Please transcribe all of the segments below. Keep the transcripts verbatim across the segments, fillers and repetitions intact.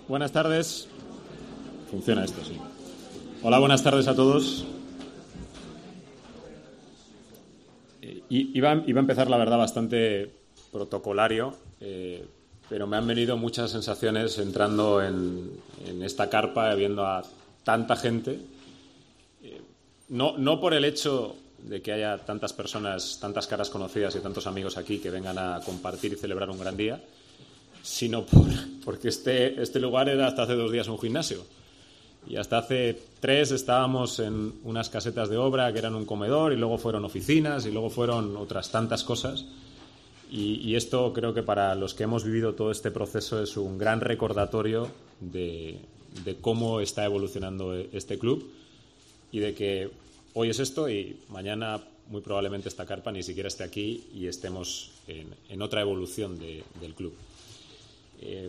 Buenas tardes. Funciona esto, sí. Hola, buenas tardes a todos. Iba, iba a empezar, la verdad, bastante protocolario, eh, pero me han venido muchas sensaciones entrando en, en esta carpa, viendo a tanta gente. Eh, no, no por el hecho de que haya tantas personas, tantas caras conocidas y tantos amigos aquí que vengan a compartir y celebrar un gran día, sino por, porque este, este lugar era hasta hace dos días un gimnasio. Y hasta hace tres estábamos en unas casetas de obra que eran un comedor, y luego fueron oficinas, y luego fueron otras tantas cosas. Y, y esto creo que para los que hemos vivido todo este proceso es un gran recordatorio de, de cómo está evolucionando este club, y de que hoy es esto y mañana muy probablemente esta carpa ni siquiera esté aquí y estemos en, en otra evolución de, del club. Eh,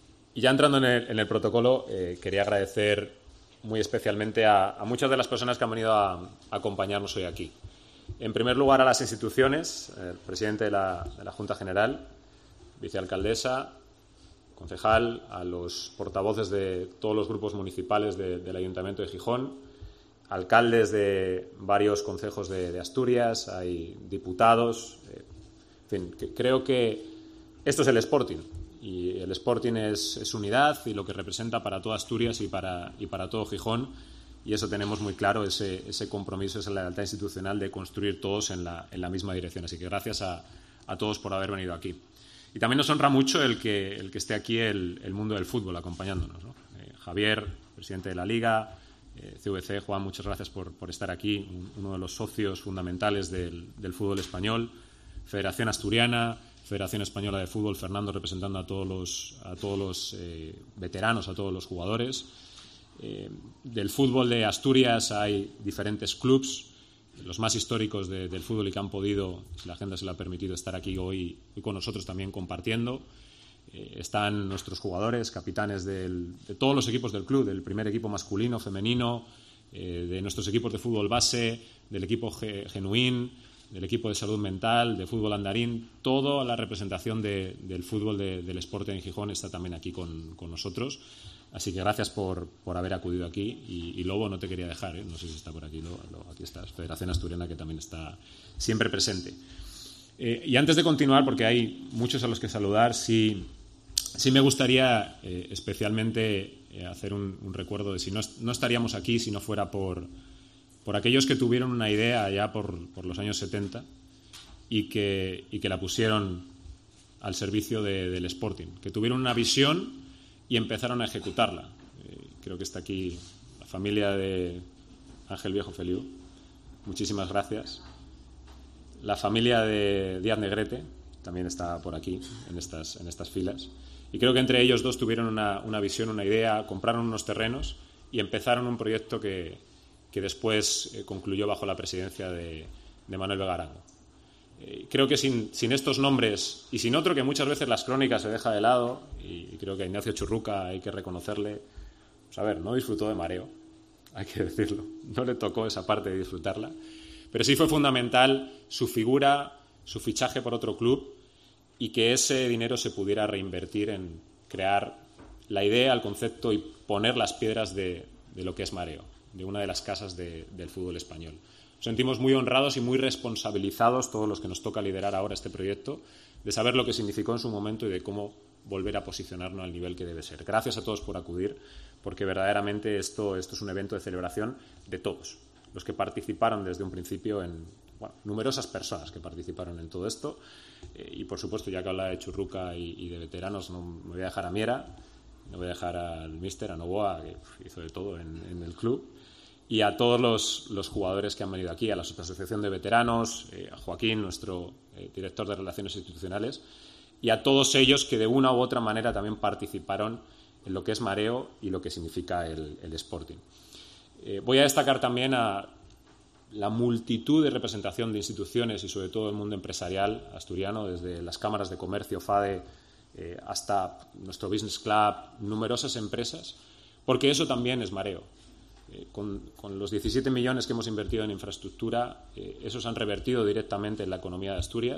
y ya entrando en el, en el protocolo, eh, quería agradecer muy especialmente a, a muchas de las personas que han venido a, a acompañarnos hoy aquí. En primer lugar, a las instituciones, el presidente de la, de la Junta General, vicealcaldesa, concejal, a los portavoces de todos los grupos municipales de, del Ayuntamiento de Gijón, alcaldes de varios concejos de, de Asturias, hay diputados. Eh, en fin, que creo que esto es el Sporting. Y el Sporting es, es unidad, y lo que representa para toda Asturias y para, y para todo Gijón, y eso tenemos muy claro, ese, ese compromiso, esa lealtad institucional de construir todos en la, en la misma dirección. Así que gracias a, a todos por haber venido aquí. Y también nos honra mucho el que, el que esté aquí el, el mundo del fútbol acompañándonos, ¿no? Eh, Javier, presidente de la Liga, eh, C V C, Juan, muchas gracias por, por estar aquí, un, uno de los socios fundamentales del, del fútbol español, Federación Asturiana, Federación Española de Fútbol, Fernando representando a todos los, a todos los eh, veteranos, a todos los jugadores. Eh, del fútbol de Asturias hay diferentes clubs, los más históricos de, del fútbol, y que han podido, si la agenda se lo ha permitido, estar aquí hoy, hoy con nosotros también compartiendo. Eh, están nuestros jugadores, capitanes del, de todos los equipos del club, del primer equipo masculino, femenino, eh, de nuestros equipos de fútbol base, del equipo ge, genuín, del equipo de salud mental, de fútbol andarín. Toda la representación de, del fútbol de, del Sporting en Gijón está también aquí con, con nosotros. Así que gracias por, por haber acudido aquí. Y, y Lobo, no te quería dejar, ¿eh? No sé si está por aquí, Lobo, Lobo, aquí estás. Federación Asturiana, que también está siempre presente. Eh, y antes de continuar, porque hay muchos a los que saludar, sí, sí me gustaría eh, especialmente eh, hacer un, un recuerdo de si no, no estaríamos aquí si no fuera por... por aquellos que tuvieron una idea allá por, por los años setenta y que, y que la pusieron al servicio de, del Sporting, que tuvieron una visión y empezaron a ejecutarla. Eh, creo que está aquí la familia de Ángel Viejo Feliu, muchísimas gracias. La familia de Díaz Negrete también está por aquí, en estas, en estas filas. Y creo que entre ellos dos tuvieron una, una visión, una idea, compraron unos terrenos y empezaron un proyecto que... que después eh, concluyó bajo la presidencia de, de Manuel Vega Arango. Eh, creo que sin, sin estos nombres, y sin otro que muchas veces las crónicas se deja de lado, y, y creo que a Ignacio Churruca hay que reconocerle, pues a ver, no disfrutó de mareo, hay que decirlo, no le tocó esa parte de disfrutarla, pero sí fue fundamental su figura, su fichaje por otro club, y que ese dinero se pudiera reinvertir en crear la idea, el concepto y poner las piedras de, de lo que es mareo, de una de las casas de, del fútbol español. Nos sentimos muy honrados y muy responsabilizados, todos los que nos toca liderar ahora este proyecto, de saber lo que significó en su momento y de cómo volver a posicionarnos al nivel que debe ser. Gracias a todos por acudir, porque verdaderamente esto, esto es un evento de celebración de todos, los que participaron desde un principio, en bueno, numerosas personas que participaron en todo esto, eh, y por supuesto, ya que habla de Churruca y, y de veteranos, no me voy a dejar a Miera, no voy a dejar al míster, a Novoa, que hizo de todo en, en el club, y a todos los, los jugadores que han venido aquí, a la Asociación de Veteranos, eh, a Joaquín, nuestro eh, director de Relaciones Institucionales, y a todos ellos que de una u otra manera también participaron en lo que es mareo y lo que significa el, el Sporting. Eh, voy a destacar también a la multitud de representación de instituciones y sobre todo el mundo empresarial asturiano, desde las cámaras de comercio, FADE, eh, hasta nuestro Business Club, numerosas empresas, porque eso también es mareo. Eh, con, con los diecisiete millones que hemos invertido en infraestructura, eh, esos han revertido directamente en la economía de Asturias,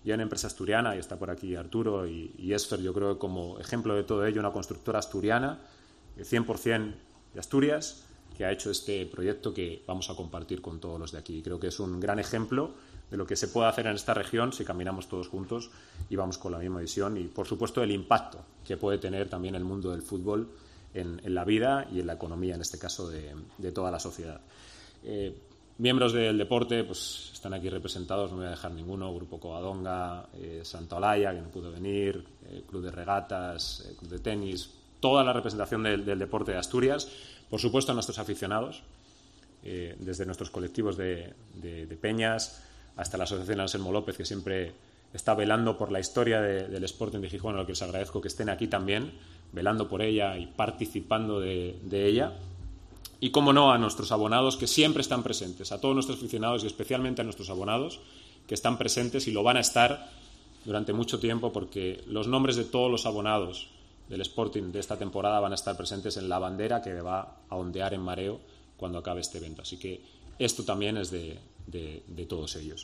ya una empresa asturiana, y está por aquí Arturo y, y Esfer, yo creo que como ejemplo de todo ello, una constructora asturiana, cien por ciento de Asturias, que ha hecho este proyecto que vamos a compartir con todos los de aquí. Creo que es un gran ejemplo de lo que se puede hacer en esta región si caminamos todos juntos y vamos con la misma visión, y, por supuesto, el impacto que puede tener también el mundo del fútbol en, en la vida y en la economía, en este caso, de, de toda la sociedad. Eh, miembros del deporte pues están aquí representados, no voy a dejar ninguno: Grupo Covadonga, eh, Santa Olaya, que no pudo venir, eh, Club de Regatas, eh, Club de Tenis, toda la representación del, del deporte de Asturias, por supuesto nuestros aficionados, eh, desde nuestros colectivos de, de, de peñas hasta la Asociación Anselmo López, que siempre está velando por la historia de, del Sporting de Gijón, a lo que les agradezco que estén aquí también, velando por ella y participando de, de ella. Y, cómo no, a nuestros abonados, que siempre están presentes, a todos nuestros aficionados y especialmente a nuestros abonados, que están presentes y lo van a estar durante mucho tiempo, porque los nombres de todos los abonados del Sporting de esta temporada van a estar presentes en la bandera que va a ondear en mareo cuando acabe este evento. Así que esto también es de, de, de todos ellos.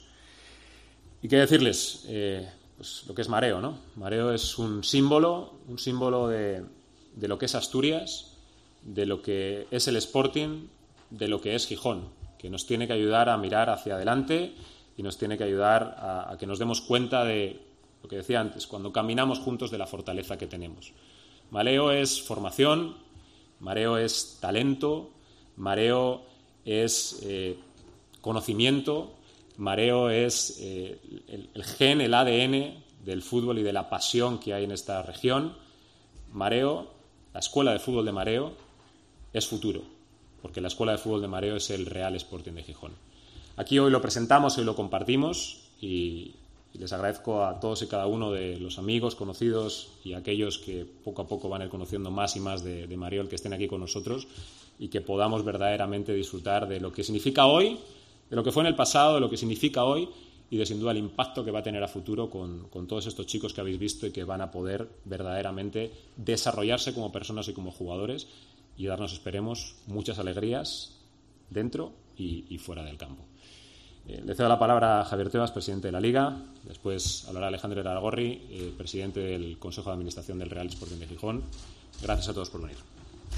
Y qué decirles, eh, pues lo que es mareo, ¿no? Mareo es un símbolo, un símbolo de, de lo que es Asturias, de lo que es el Sporting, de lo que es Gijón, que nos tiene que ayudar a mirar hacia adelante y nos tiene que ayudar a, a que nos demos cuenta de lo que decía antes, cuando caminamos juntos, de la fortaleza que tenemos. Mareo es formación, mareo es talento, mareo es eh, conocimiento, mareo es eh, el, el gen, el A D N del fútbol y de la pasión que hay en esta región. Mareo, la escuela de fútbol de Mareo, es futuro, porque la escuela de fútbol de Mareo es el Real Sporting de Gijón. Aquí hoy lo presentamos, hoy lo compartimos, y, y les agradezco a todos y cada uno de los amigos, conocidos y aquellos que poco a poco van a ir conociendo más y más de, de Mareo, el que estén aquí con nosotros y que podamos verdaderamente disfrutar de lo que significa hoy, de lo que fue en el pasado, de lo que significa hoy y de, sin duda, el impacto que va a tener a futuro con, con todos estos chicos que habéis visto y que van a poder verdaderamente desarrollarse como personas y como jugadores y darnos, esperemos, muchas alegrías dentro y, y fuera del campo. Eh, le cedo la palabra a Javier Tebas, presidente de la Liga. Después hablará Alejandro Iraragorri, eh, presidente del Consejo de Administración del Real Sporting de Gijón. Gracias a todos por venir.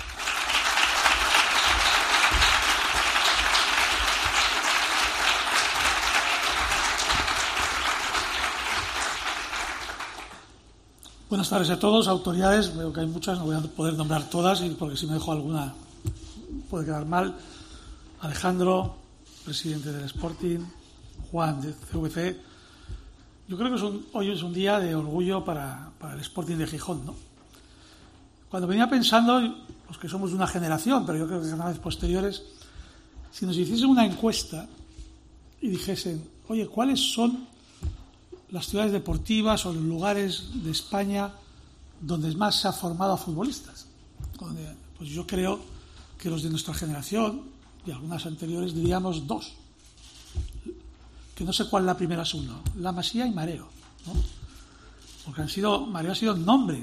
Buenas tardes a todos, autoridades. Veo que hay muchas, no voy a poder nombrar todas, porque si me dejo alguna puede quedar mal. Alejandro, presidente del Sporting, Juan, de C V C. Yo creo que es un, hoy es un día de orgullo para, para el Sporting de Gijón, ¿no? Cuando venía pensando, los que somos de una generación, pero yo creo que cada vez posteriores, si nos hiciesen una encuesta y dijesen, oye, ¿cuáles son las ciudades deportivas o los lugares de España donde más se ha formado a futbolistas? Donde, pues yo creo que los de nuestra generación y algunas anteriores diríamos dos, que no sé cuál la primera es uno, La Masía y Mareo, ¿no? Porque han sido, Mareo ha sido un nombre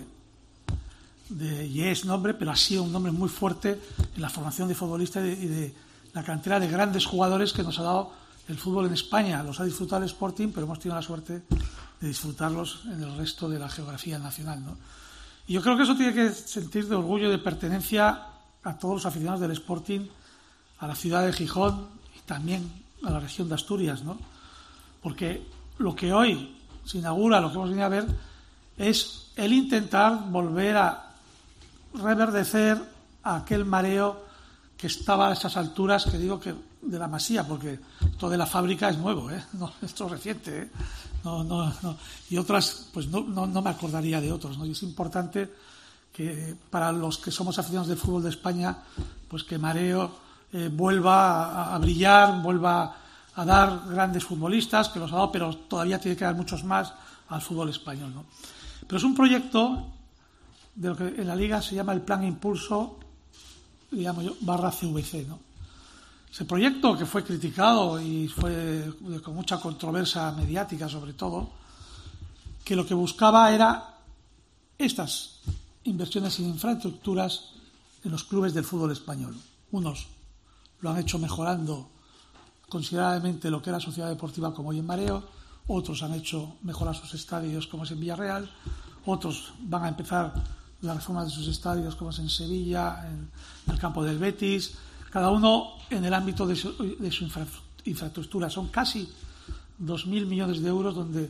de, y es nombre, pero ha sido un nombre muy fuerte en la formación de futbolistas y de, y de la cantera de grandes jugadores que nos ha dado el fútbol en España. Los ha disfrutado el Sporting, pero hemos tenido la suerte de disfrutarlos en el resto de la geografía nacional, ¿no? Y yo creo que eso tiene que sentir de orgullo y de pertenencia a todos los aficionados del Sporting, a la ciudad de Gijón y también a la región de Asturias, ¿no? Porque lo que hoy se inaugura, lo que hemos venido a ver, es el intentar volver a reverdecer a aquel Mareo que estaba a esas alturas, que digo que de la Masía, porque esto de la fábrica es nuevo, ¿eh? No, esto es reciente, ¿eh? No, no, no. Y otras, pues no, no, no me acordaría de otros, ¿no? Y es importante que para los que somos aficionados del fútbol de España, pues que Mareo eh, vuelva a, a brillar, vuelva a dar grandes futbolistas, que los ha dado, pero todavía tiene que dar muchos más al fútbol español, ¿no? Pero es un proyecto de lo que en la Liga se llama el Plan Impulso, le llamo yo, barra C V C, ¿no? Ese proyecto, que fue criticado y fue con mucha controversia mediática sobre todo, que lo que buscaba era estas inversiones en infraestructuras en los clubes del fútbol español. Unos lo han hecho mejorando considerablemente lo que era Sociedad Deportiva como hoy en Mareo, otros han hecho mejorar sus estadios, como es en Villarreal, otros van a empezar la reforma de sus estadios, como es en Sevilla, en el campo del Betis, cada uno en el ámbito de su, de su infra, infraestructura. Son casi dos mil millones de euros, donde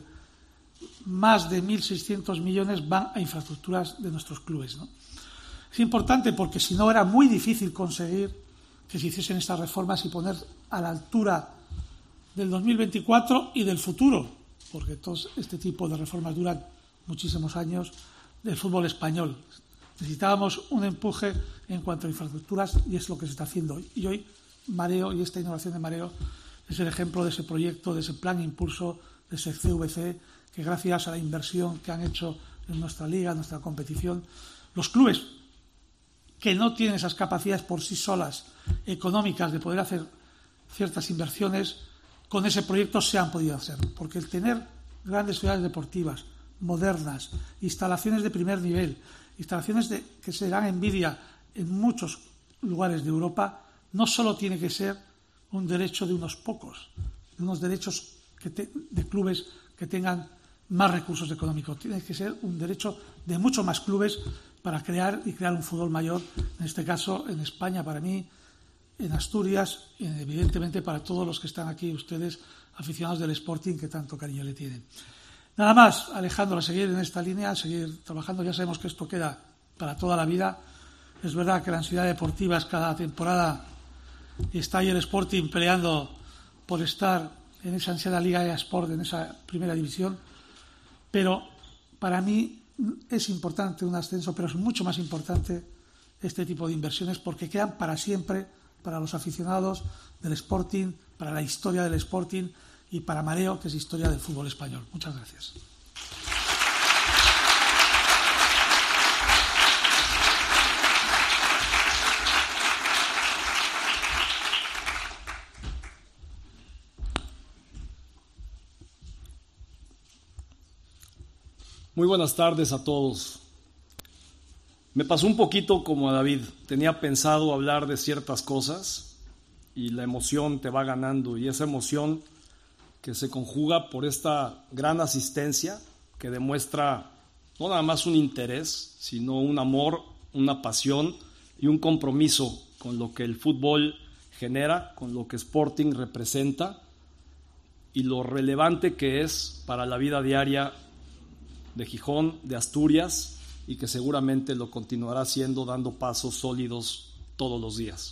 más de mil seiscientos millones van a infraestructuras de nuestros clubes, ¿no? Es importante porque si no era muy difícil conseguir que se hiciesen estas reformas y poner a la altura del dos mil veinticuatro y del futuro, porque todo este tipo de reformas duran muchísimos años, del fútbol español. Necesitábamos un empuje en cuanto a infraestructuras y es lo que se está haciendo hoy. Y hoy Mareo y esta innovación de Mareo es el ejemplo de ese proyecto, de ese plan impulso, de ese C V C, que gracias a la inversión que han hecho en nuestra liga, en nuestra competición, los clubes que no tienen esas capacidades por sí solas económicas de poder hacer ciertas inversiones, con ese proyecto se han podido hacer. Porque el tener grandes ciudades deportivas, modernas, instalaciones de primer nivel, instalaciones de, que se dan envidia en muchos lugares de Europa, no solo tiene que ser un derecho de unos pocos, de unos derechos que te, de clubes que tengan más recursos económicos, tiene que ser un derecho de muchos más clubes para crear y crear un fútbol mayor, en este caso en España, para mí, en Asturias y evidentemente para todos los que están aquí, ustedes aficionados del Sporting, que tanto cariño le tienen. Nada más, Alejandro, a seguir en esta línea, a seguir trabajando. Ya sabemos que esto queda para toda la vida. Es verdad que la ansiedad deportiva es cada temporada y está ahí el Sporting peleando por estar en esa ansiada Liga E A Sport, en esa primera división, pero para mí es importante un ascenso, pero es mucho más importante este tipo de inversiones porque quedan para siempre para los aficionados del Sporting, para la historia del Sporting y para Mareo, que es historia del fútbol español. Muchas gracias. Muy buenas tardes a todos. Me pasó un poquito como a David. Tenía pensado hablar de ciertas cosas y la emoción te va ganando, y esa emoción que se conjuga por esta gran asistencia que demuestra no nada más un interés, sino un amor, una pasión y un compromiso con lo que el fútbol genera, con lo que Sporting representa y lo relevante que es para la vida diaria de Gijón, de Asturias, y que seguramente lo continuará haciendo, dando pasos sólidos todos los días.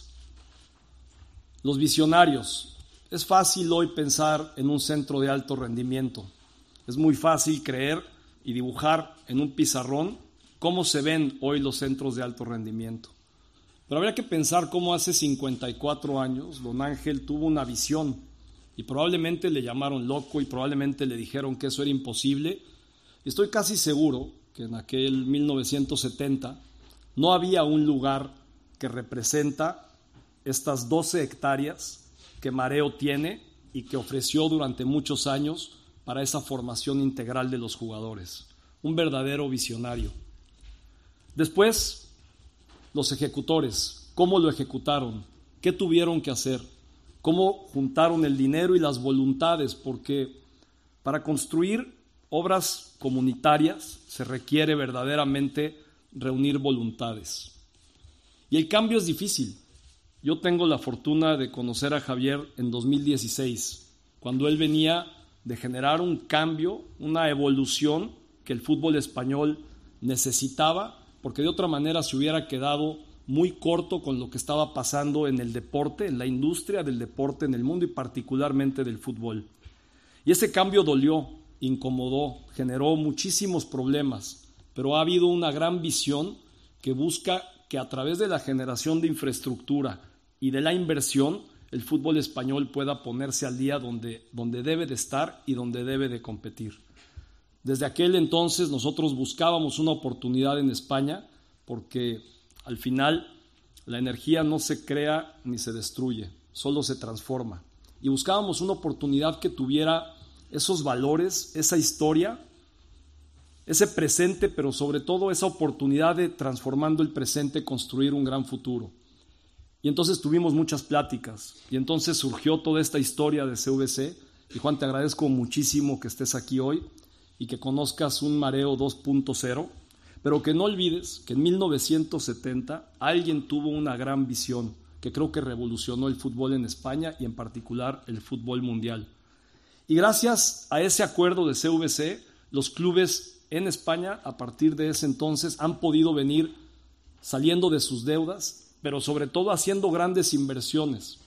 Los visionarios. Es fácil hoy pensar en un centro de alto rendimiento. Es muy fácil creer y dibujar en un pizarrón cómo se ven hoy los centros de alto rendimiento. Pero habría que pensar cómo hace cincuenta y cuatro años don Ángel tuvo una visión y probablemente le llamaron loco y probablemente le dijeron que eso era imposible. Estoy casi seguro que en aquel mil novecientos setenta no había un lugar que representa estas doce hectáreas que Mareo tiene y que ofreció durante muchos años para esa formación integral de los jugadores. Un verdadero visionario. Después, los ejecutores. ¿Cómo lo ejecutaron? ¿Qué tuvieron que hacer? ¿Cómo juntaron el dinero y las voluntades? Porque para construir obras comunitarias se requiere verdaderamente reunir voluntades. Y el cambio es difícil. Yo tengo la fortuna de conocer a Javier en dos mil dieciséis, cuando él venía de generar un cambio, una evolución que el fútbol español necesitaba, porque de otra manera se hubiera quedado muy corto con lo que estaba pasando en el deporte, en la industria del deporte en el mundo y particularmente del fútbol. Y ese cambio dolió, incomodó, generó muchísimos problemas, pero ha habido una gran visión que busca que a través de la generación de infraestructura y de la inversión, el fútbol español pueda ponerse al día donde, donde debe de estar y donde debe de competir. Desde aquel entonces nosotros buscábamos una oportunidad en España porque al final la energía no se crea ni se destruye, solo se transforma. Y buscábamos una oportunidad que tuviera esos valores, esa historia, ese presente, pero sobre todo esa oportunidad de, transformando el presente, construir un gran futuro. Y entonces tuvimos muchas pláticas y entonces surgió toda esta historia de C V C Y Juan, te agradezco muchísimo que estés aquí hoy y que conozcas un Mareo dos punto cero, pero que no olvides que en mil novecientos setenta alguien tuvo una gran visión que creo que revolucionó el fútbol en España y en particular el fútbol mundial. Y gracias a ese acuerdo de C V C, los clubes en España a partir de ese entonces han podido venir saliendo de sus deudas, pero sobre todo haciendo grandes inversiones.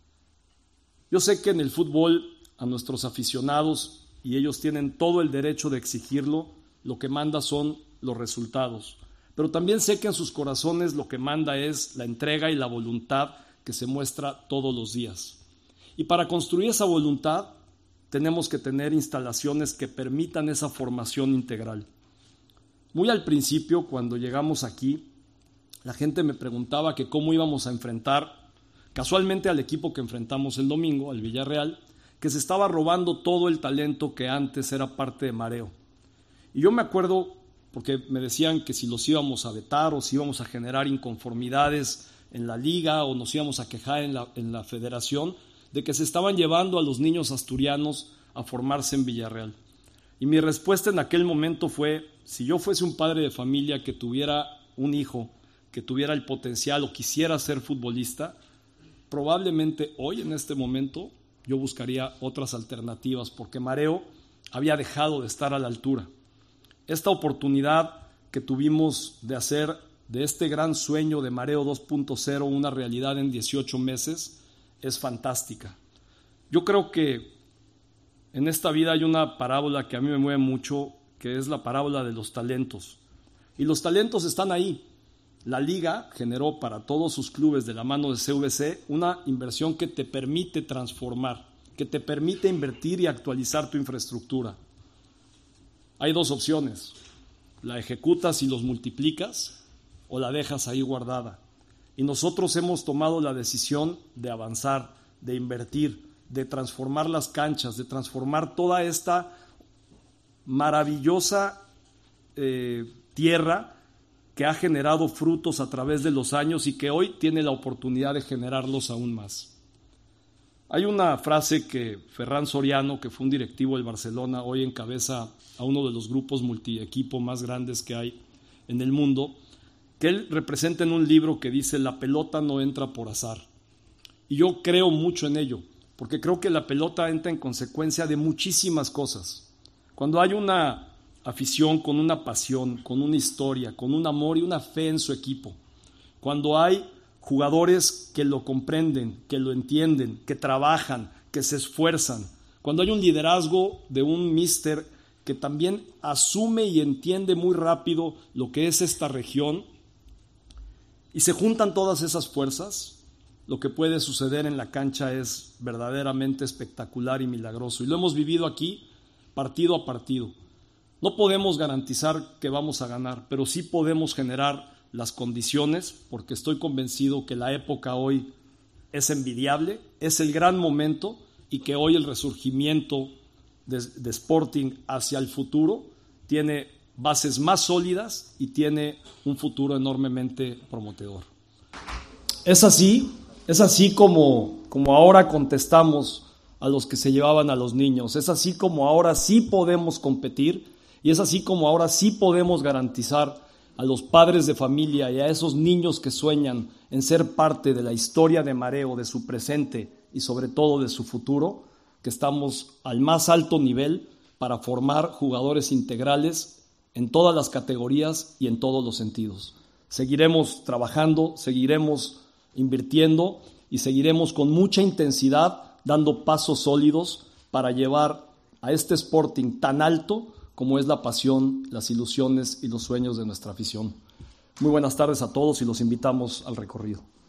Yo sé que en el fútbol a nuestros aficionados, y ellos tienen todo el derecho de exigirlo, lo que manda son los resultados. Pero también sé que en sus corazones lo que manda es la entrega y la voluntad que se muestra todos los días. Y para construir esa voluntad tenemos que tener instalaciones que permitan esa formación integral. Muy al principio, cuando llegamos aquí, la gente me preguntaba que cómo íbamos a enfrentar casualmente al equipo que enfrentamos el domingo, al Villarreal, que se estaba robando todo el talento que antes era parte de Mareo. Y yo me acuerdo, porque me decían que si los íbamos a vetar o si íbamos a generar inconformidades en la liga o nos íbamos a quejar en la, en la federación, de que se estaban llevando a los niños asturianos a formarse en Villarreal. Y mi respuesta en aquel momento fue, si yo fuese un padre de familia que tuviera un hijo, que tuviera el potencial o quisiera ser futbolista, probablemente hoy en este momento yo buscaría otras alternativas, porque Mareo había dejado de estar a la altura. Esta oportunidad que tuvimos de hacer de este gran sueño de Mareo dos punto cero una realidad en dieciocho meses es fantástica. Yo creo que en esta vida hay una parábola que a mí me mueve mucho, que es la parábola de los talentos. Y los talentos están ahí. La Liga generó para todos sus clubes de la mano de C V C una inversión que te permite transformar, que te permite invertir y actualizar tu infraestructura. Hay dos opciones: la ejecutas y los multiplicas o la dejas ahí guardada. Y nosotros hemos tomado la decisión de avanzar, de invertir, de transformar las canchas, de transformar toda esta maravillosa eh, tierra que ha generado frutos a través de los años y que hoy tiene la oportunidad de generarlos aún más. Hay una frase que Ferran Soriano, que fue un directivo del Barcelona, hoy encabeza a uno de los grupos multiequipo más grandes que hay en el mundo, que él representa en un libro que dice: la pelota no entra por azar. Y yo creo mucho en ello, porque creo que la pelota entra en consecuencia de muchísimas cosas. Cuando hay una afición con una pasión, con una historia, con un amor y una fe en su equipo, cuando hay jugadores que lo comprenden, que lo entienden, que trabajan, que se esfuerzan, cuando hay un liderazgo de un míster que también asume y entiende muy rápido lo que es esta región, y se juntan todas esas fuerzas, lo que puede suceder en la cancha es verdaderamente espectacular y milagroso. Y lo hemos vivido aquí partido a partido. No podemos garantizar que vamos a ganar, pero sí podemos generar las condiciones, porque estoy convencido que la época hoy es envidiable, es el gran momento, y que hoy el resurgimiento de, de Sporting hacia el futuro tiene bases más sólidas y tiene un futuro enormemente prometedor. Es así, es así como, como ahora contestamos a los que se llevaban a los niños, es así como ahora sí podemos competir, y es así como ahora sí podemos garantizar a los padres de familia y a esos niños que sueñan en ser parte de la historia de Mareo, de su presente y sobre todo de su futuro, que estamos al más alto nivel para formar jugadores integrales en todas las categorías y en todos los sentidos. Seguiremos trabajando, seguiremos invirtiendo y seguiremos con mucha intensidad dando pasos sólidos para llevar a este Sporting tan alto como es la pasión, las ilusiones y los sueños de nuestra afición. Muy buenas tardes a todos y los invitamos al recorrido.